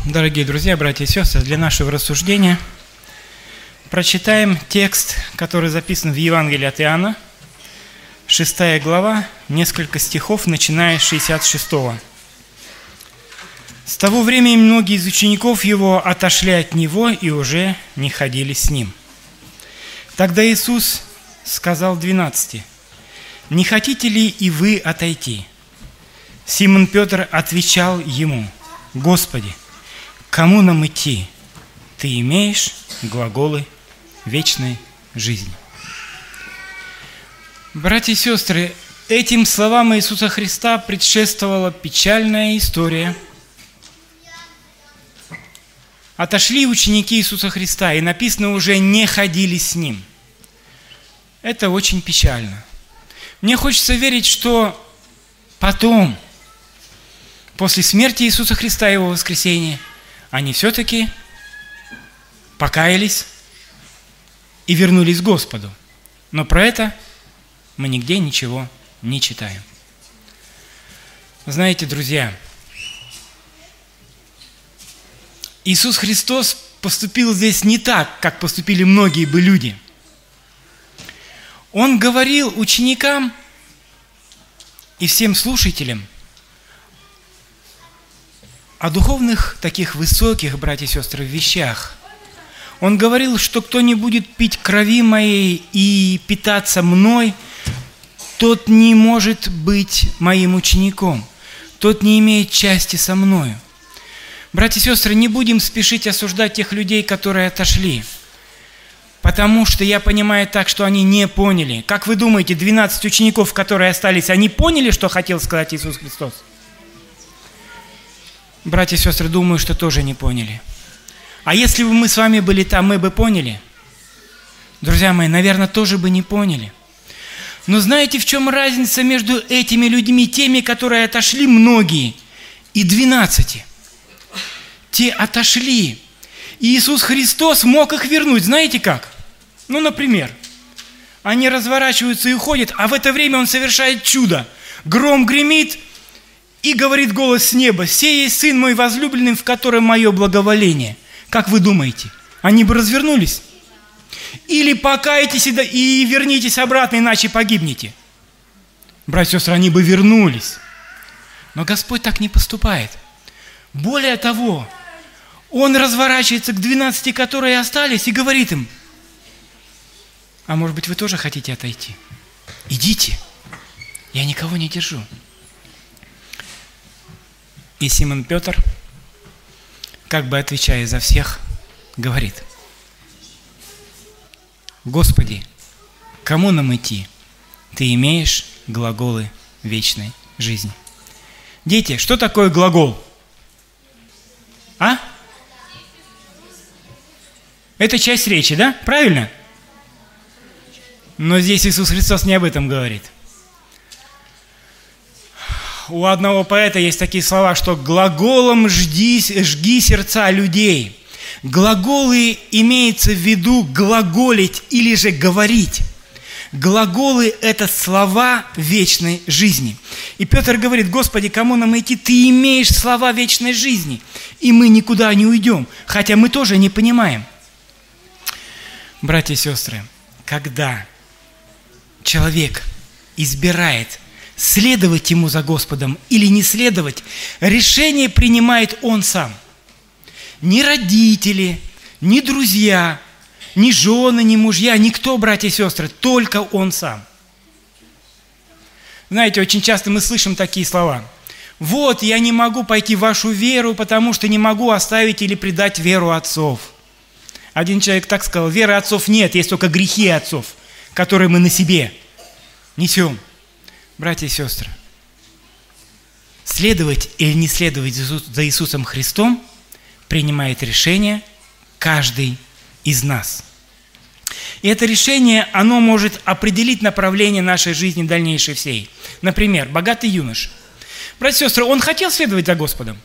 Дорогие друзья, братья и сестры, для нашего рассуждения прочитаем текст, который записан в Евангелии от Иоанна, 6 глава, несколько стихов, начиная с 66. «С того времени многие из учеников его отошли от него и уже не ходили с ним. Тогда Иисус сказал 12: „Не хотите ли и вы отойти?“ Симон Петр отвечал ему: „Господи, кому нам идти? Ты имеешь глаголы вечной жизни“». Братья и сестры, этим словам Иисуса Христа предшествовала печальная история. Отошли ученики Иисуса Христа, и написано, уже не ходили с Ним. Это очень печально. Мне хочется верить, что потом, после смерти Иисуса Христа и Его воскресения, они все-таки покаялись и вернулись к Господу. Но про это мы нигде ничего не читаем. Знаете, друзья, Иисус Христос поступил здесь не так, как поступили многие бы люди. Он говорил ученикам и всем слушателям о духовных, таких высоких, братья и сестры, вещах. Он говорил, что кто не будет пить крови моей и питаться мной, тот не может быть моим учеником, тот не имеет части со мною. Братья и сестры, не будем спешить осуждать тех людей, которые отошли, потому что я понимаю так, что они не поняли. Как вы думаете, 12 учеников, которые остались, они поняли, что хотел сказать Иисус Христос? Братья и сестры, думаю, что тоже не поняли. А если бы мы с вами были там, мы бы поняли? Друзья мои, наверное, тоже бы не поняли. Но знаете, в чем разница между этими людьми, теми, которые отошли, многие, и 12? Те отошли. И Иисус Христос мог их вернуть. Знаете как? Ну, например, они разворачиваются и уходят, а в это время Он совершает чудо. Гром гремит, и говорит голос с неба: «Сей есть Сын мой возлюбленный, в котором мое благоволение». Как вы думаете, они бы развернулись? Или покайтесь и вернитесь обратно, иначе погибнете? Братья и сестры, они бы вернулись. Но Господь так не поступает. Более того, Он разворачивается к 12, которые остались, и говорит им: «А может быть, вы тоже хотите отойти? Идите, я никого не держу». И Симон Петр, как бы отвечая за всех, говорит: «Господи, кому нам идти? Ты имеешь глаголы вечной жизни». Дети, что такое глагол? А? Это часть речи, да? Правильно? Но здесь Иисус Христос не об этом говорит. У одного поэта есть такие слова, что глаголом жги сердца людей. Глаголы имеется в виду глаголить или же говорить. Глаголы – это слова вечной жизни. И Петр говорит: «Господи, кому нам идти? Ты имеешь слова вечной жизни, и мы никуда не уйдем, хотя мы тоже не понимаем». Братья и сестры, когда человек избирает следовать ему за Господом или не следовать, решение принимает он сам. Ни родители, ни друзья, ни жены, ни мужья, никто, братья и сестры, только он сам. Знаете, очень часто мы слышим такие слова: «Вот, я не могу пойти в вашу веру, потому что не могу оставить или предать веру отцов». Один человек так сказал: «Веры отцов нет, есть только грехи отцов, которые мы на себе несем». Братья и сестры, следовать или не следовать за Иисусом Христом принимает решение каждый из нас. И это решение, оно может определить направление нашей жизни дальнейшей всей. Например, богатый юноша. Братья и сестры, он хотел следовать за Господом?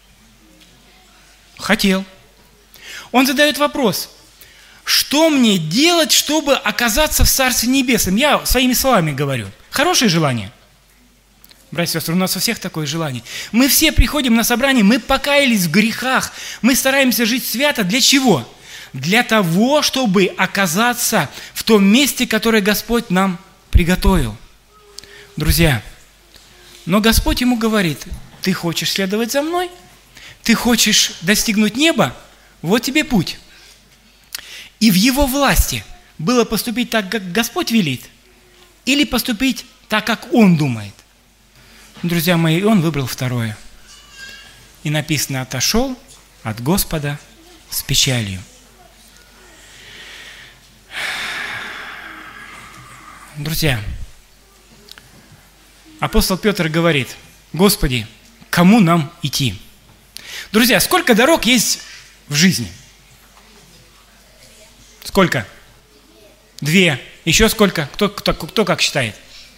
Хотел. Он задает вопрос: что мне делать, чтобы оказаться в Царстве Небесном? Я своими словами говорю. Хорошее желание? Братья и сестры, у нас у всех такое желание. Мы все приходим на собрание, мы покаялись в грехах, мы стараемся жить свято. Для чего? Для того, чтобы оказаться в том месте, которое Господь нам приготовил. Друзья, но Господь ему говорит: ты хочешь следовать за мной? Ты хочешь достигнуть неба? Вот тебе путь. И в его власти было поступить так, как Господь велит, или поступить так, как он думает. Друзья мои, он выбрал второе. И написано: отошел от Господа с печалью. Друзья, апостол Петр говорит: Господи, кому нам идти? Друзья, сколько дорог есть в жизни? Сколько? 2. Еще сколько? Кто как считает?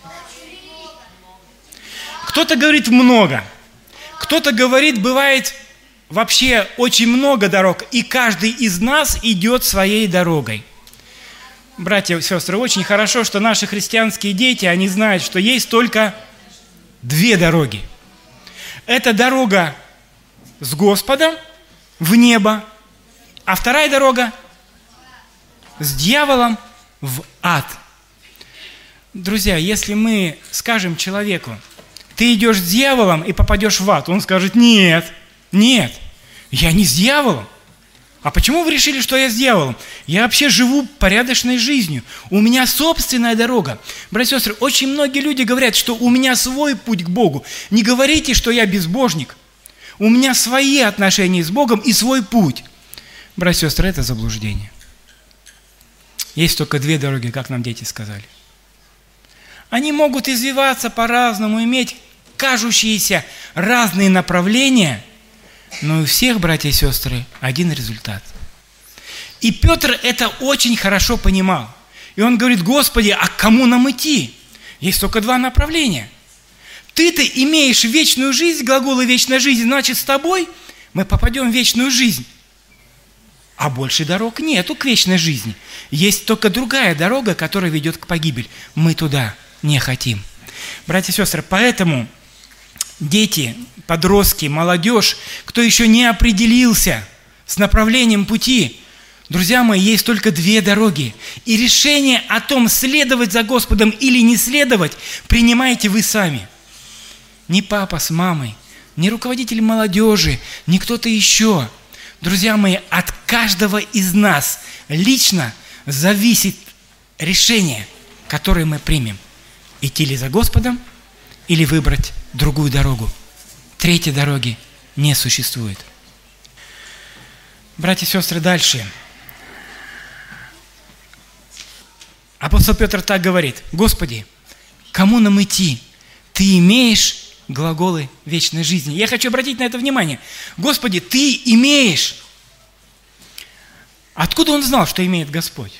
Кто-то говорит много. Кто-то говорит, бывает вообще очень много дорог, и каждый из нас идет своей дорогой. Братья и сестры, очень хорошо, что наши христианские дети, они знают, что есть только 2 дороги. Это дорога с Господом в небо, а вторая дорога с дьяволом в ад. Друзья, если мы скажем человеку: ты идешь с дьяволом и попадешь в ад, он скажет: нет, я не с дьяволом. А почему вы решили, что я с дьяволом? Я вообще живу порядочной жизнью. У меня собственная дорога. Братья и сестры, очень многие люди говорят, что у меня свой путь к Богу. Не говорите, что я безбожник. У меня свои отношения с Богом и свой путь. Братья и сестры, это заблуждение. Есть только 2 дороги, как нам дети сказали. Они могут извиваться по-разному, иметь кажущиеся разные направления, но у всех, братья и сестры, один результат. И Петр это очень хорошо понимал. И он говорит: Господи, а к кому нам идти? Есть только 2 направления. Ты-то имеешь вечную жизнь, глаголы вечная жизнь, значит, с тобой мы попадем в вечную жизнь. А больше дорог нету к вечной жизни. Есть только другая дорога, которая ведет к погибели. Мы туда не хотим. Братья и сестры, поэтому дети, подростки, молодежь, кто еще не определился с направлением пути, друзья мои, есть только 2 дороги. И решение о том, следовать за Господом или не следовать, принимаете вы сами. Не папа с мамой, не руководитель молодежи, не кто-то еще. Друзья мои, от каждого из нас лично зависит решение, которое мы примем. Идти ли за Господом или выбрать другую дорогу. 3 дороги не существует. Братья и сестры, дальше. Апостол Петр так говорит: Господи, кому нам идти? Ты имеешь глаголы вечной жизни. Я хочу обратить на это внимание. Господи, Ты имеешь. Откуда он знал, что имеет Господь?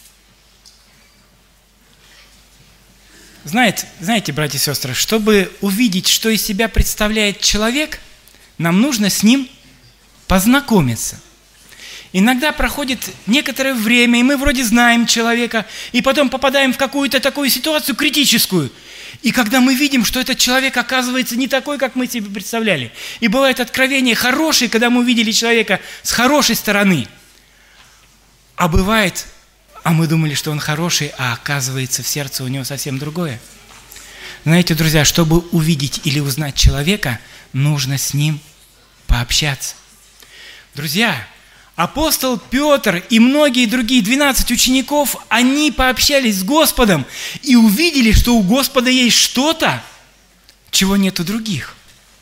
Знаете, братья и сестры, чтобы увидеть, что из себя представляет человек, нам нужно с ним познакомиться. Иногда проходит некоторое время, и мы вроде знаем человека, и потом попадаем в какую-то такую ситуацию критическую. И когда мы видим, что этот человек оказывается не такой, как мы себе представляли. И бывают откровения хорошие, когда мы увидели человека с хорошей стороны. А бывает, мы думали, что он хороший, а оказывается в сердце у него совсем другое. Знаете, друзья, чтобы увидеть или узнать человека, нужно с ним пообщаться. Друзья, апостол Петр и многие другие 12 учеников, они пообщались с Господом и увидели, что у Господа есть что-то, чего нет у других.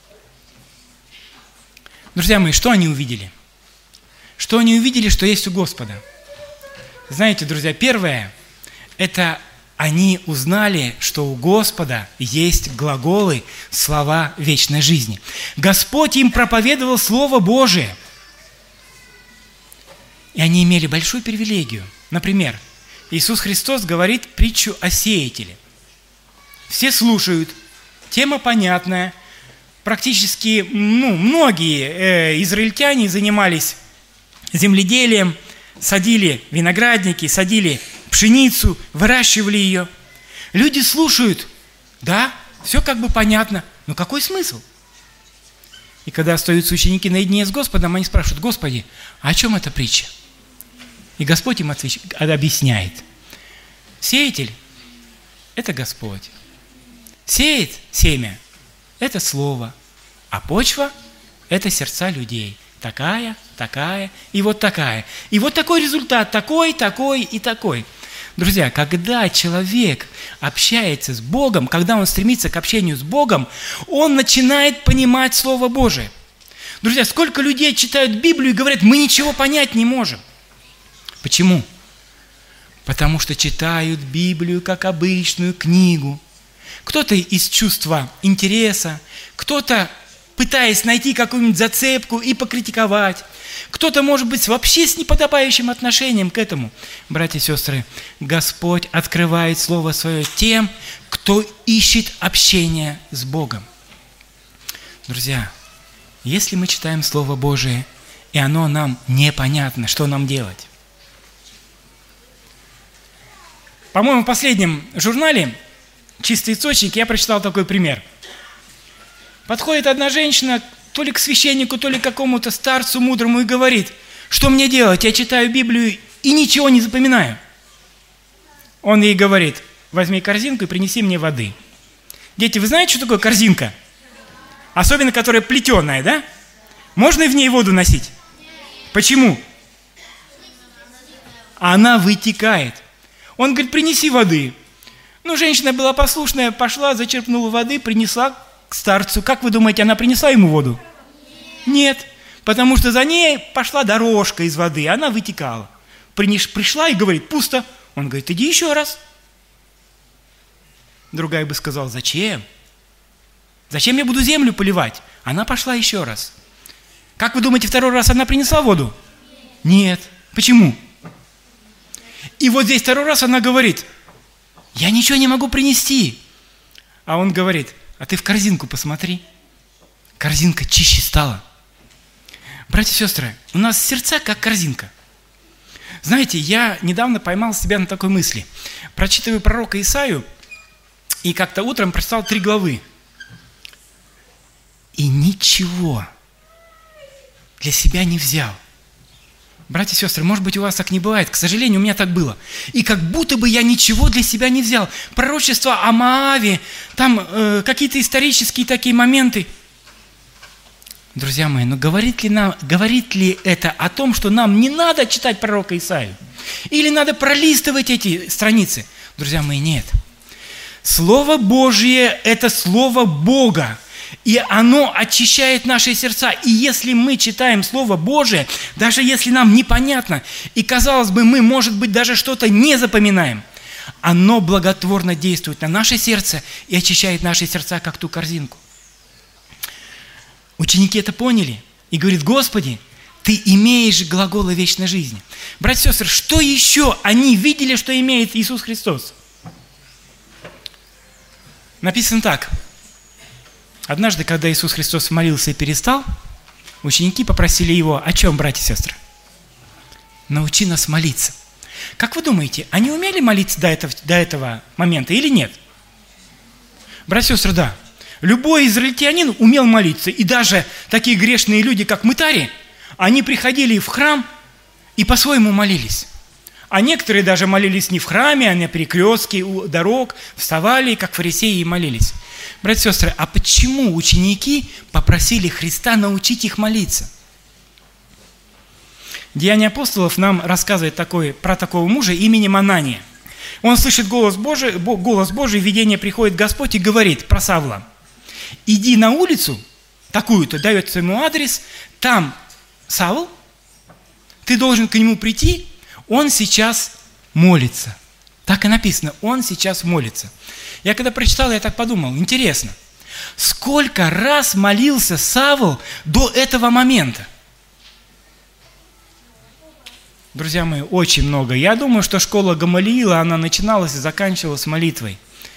Друзья мои, что они увидели? Что они увидели, что есть у Господа? Знаете, друзья, первое, это они узнали, что у Господа есть глаголы, слова вечной жизни. Господь им проповедовал Слово Божие. И они имели большую привилегию. Например, Иисус Христос говорит притчу о сеятеле. Все слушают, тема понятная. Практически, многие израильтяне занимались земледелием, садили виноградники, садили пшеницу, выращивали ее. Люди слушают, да, Все как бы понятно, но какой смысл? И когда остаются ученики наедине с Господом, они спрашивают: Господи, а о чем эта притча? И Господь им объясняет. Сеятель – это Господь. Сеет семя – это слово, а почва – это сердца людей. Такая, такая и вот такая. И вот такой результат, такой, такой и такой. Друзья, когда человек общается с Богом, когда он стремится к общению с Богом, он начинает понимать Слово Божие. Друзья, сколько людей читают Библию и говорят: мы ничего понять не можем. Почему? Потому что читают Библию как обычную книгу. Кто-то из чувства интереса, кто-то пытаясь найти какую-нибудь зацепку и покритиковать. Кто-то, может быть, вообще с неподобающим отношением к этому. Братья и сестры, Господь открывает Слово Свое тем, кто ищет общение с Богом. Друзья, если мы читаем Слово Божие, и оно нам непонятно, что нам делать? По-моему, в последнем журнале «Чистый источник» я прочитал такой пример. Подходит одна женщина то ли к священнику, то ли к какому-то старцу мудрому и говорит: что мне делать? Я читаю Библию и ничего не запоминаю. Он ей говорит: возьми корзинку и принеси мне воды. Дети, вы знаете, что такое корзинка? Особенно, которая плетеная, да? Можно в ней воду носить? Почему? Она вытекает. Он говорит: принеси воды. Ну, женщина была послушная, пошла, зачерпнула воды, принесла к старцу. Как вы думаете, она принесла ему воду? Нет, потому что за ней пошла дорожка из воды, она вытекала. Пришла и говорит: пусто. Он говорит: иди еще раз. Другая бы сказала: зачем? Зачем я буду землю поливать? Она пошла еще раз. Как вы думаете, второй раз она принесла воду? Нет. Почему? И вот здесь второй раз она говорит: я ничего не могу принести. А он говорит: а ты в корзинку посмотри. Корзинка чище стала. Братья и сестры, у нас сердца как корзинка. Знаете, я недавно поймал себя на такой мысли. Прочитываю пророка Исаию, и как-то утром прочитал 3 главы. И ничего для себя не взял. Братья и сестры, может быть, у вас так не бывает. К сожалению, у меня так было. И как будто бы я ничего для себя не взял. Пророчество о Моаве, там какие-то исторические такие моменты. Друзья мои, но говорит ли это о том, что нам не надо читать пророка Исаию? Или надо пролистывать эти страницы? Друзья мои, нет. Слово Божье – это Слово Бога. И оно очищает наши сердца. И если мы читаем Слово Божие, даже если нам непонятно, и, казалось бы, мы, может быть, даже что-то не запоминаем, оно благотворно действует на наше сердце и очищает наши сердца, как ту корзинку. Ученики это поняли и говорят: Господи, Ты имеешь глаголы вечной жизни. Братья и сестры, что еще они видели, что имеет Иисус Христос? Написано так. Однажды, когда Иисус Христос молился и перестал, ученики попросили Его: о чем, братья и сестры? Научи нас молиться. Как вы думаете, они умели молиться до этого момента или нет? Братья и сестры, да. Любой израильтянин умел молиться. И даже такие грешные люди, как мытари, они приходили в храм и по-своему молились. А некоторые даже молились не в храме, а на перекрестке, у дорог, вставали, как фарисеи, и молились. Братья и сестры, а почему ученики попросили Христа научить их молиться? Деяния апостолов нам рассказывает про такого мужа именем Анания. Он слышит голос Божий, видение приходит Господь и говорит про Савла: иди на улицу, такую-то, дает ему адрес, там Савл, ты должен к нему прийти, он сейчас молится. Так и написано, он сейчас молится. Я когда прочитал, я так подумал: интересно, сколько раз молился Савл до этого момента? Друзья мои, очень много. Я думаю, что школа Гамалиила, она начиналась и заканчивалась молитвой.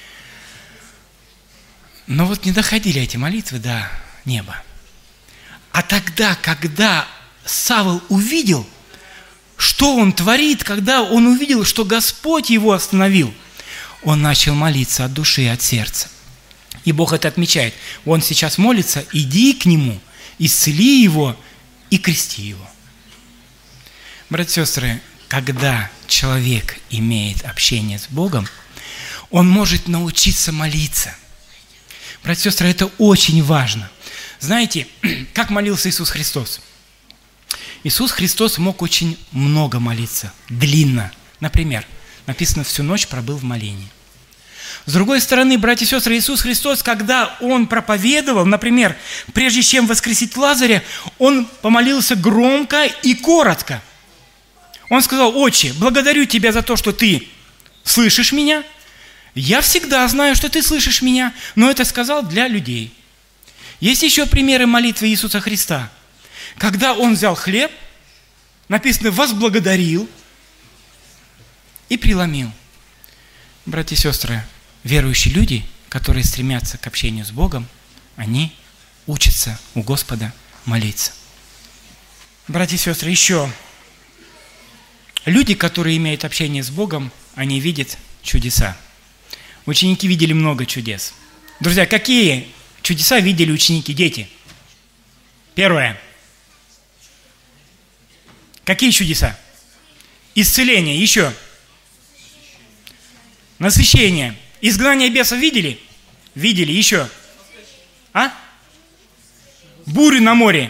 Но вот не доходили эти молитвы до неба. А тогда, когда Савл увидел, что он творит, когда он увидел, что Господь его остановил, он начал молиться от души и от сердца. И Бог это отмечает. Он сейчас молится, иди к Нему, исцели его и крести его. Братья и сестры, когда человек имеет общение с Богом, он может научиться молиться. Братья и сестры, это очень важно. Знаете, как молился Иисус Христос? Иисус Христос мог очень много молиться, длинно. Например, написано, всю ночь пробыл в молении. С другой стороны, братья и сестры, Иисус Христос, когда Он проповедовал, например, прежде чем воскресить Лазаря, Он помолился громко и коротко. Он сказал: «Отче, благодарю Тебя за то, что Ты слышишь меня. Я всегда знаю, что Ты слышишь меня», но это сказал для людей. Есть еще примеры молитвы Иисуса Христа. Когда Он взял хлеб, написано, возблагодарил и преломил. Братья и сестры, верующие люди, которые стремятся к общению с Богом, они учатся у Господа молиться. Братья и сестры, еще люди, которые имеют общение с Богом, они видят чудеса. Ученики видели много чудес. Друзья, какие чудеса видели ученики, дети? Первое. Какие чудеса? Исцеление. Еще. Насыщение. Изгнание бесов видели? Видели. Еще. Бурю на море.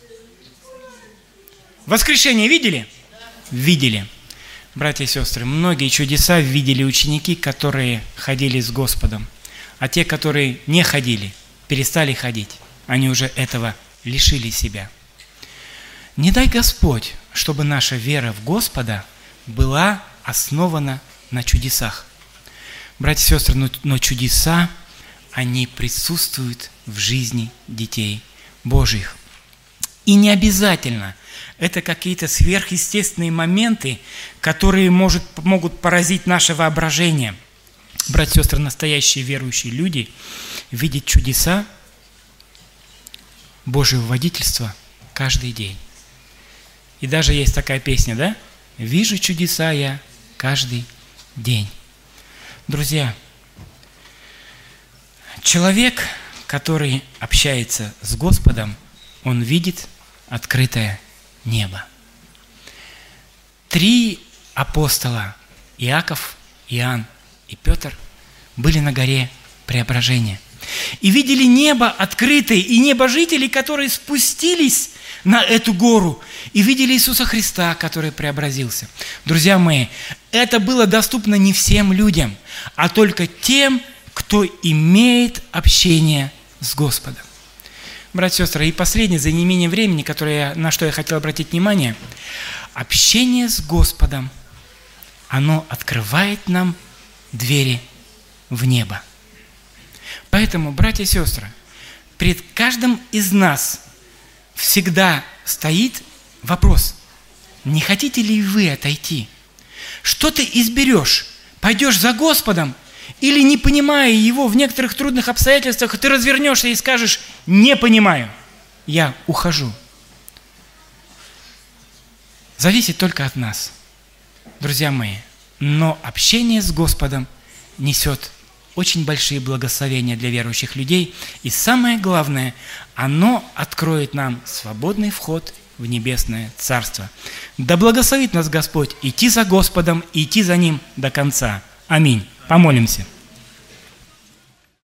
Воскрешение видели? Видели. Братья и сестры, многие чудеса видели ученики, которые ходили с Господом. А те, которые не ходили, перестали ходить. Они уже этого лишили себя. Не дай Господь, чтобы наша вера в Господа была основана на чудесах. Братья и сестры, но чудеса, они присутствуют в жизни детей Божьих. И не обязательно это какие-то сверхъестественные моменты, которые могут поразить наше воображение. Братья и сестры, настоящие верующие люди видят чудеса Божьего водительства каждый день. И даже есть такая песня, да? «Вижу чудеса я каждый день». Друзья, человек, который общается с Господом, он видит открытое небо. 3 апостола, Иаков, Иоанн и Петр, были на горе Преображения. И видели небо открытое, и небожители, которые спустились на эту гору, и видели Иисуса Христа, который преобразился. Друзья мои, это было доступно не всем людям, а только тем, кто имеет общение с Господом. Братья и сестры, и последнее, за неимением времени, на что я хотел обратить внимание, общение с Господом, оно открывает нам двери в небо. Поэтому, братья и сестры, перед каждым из нас всегда стоит вопрос: не хотите ли вы отойти? Что ты изберешь? Пойдешь за Господом? Или, не понимая Его в некоторых трудных обстоятельствах, ты развернешься и скажешь: не понимаю, я ухожу. Зависит только от нас, друзья мои. Но общение с Господом несет очень большие благословения для верующих людей. И самое главное, оно откроет нам свободный вход в небесное Царство. Да благословит нас Господь идти за Господом и идти за Ним до конца. Аминь. Помолимся.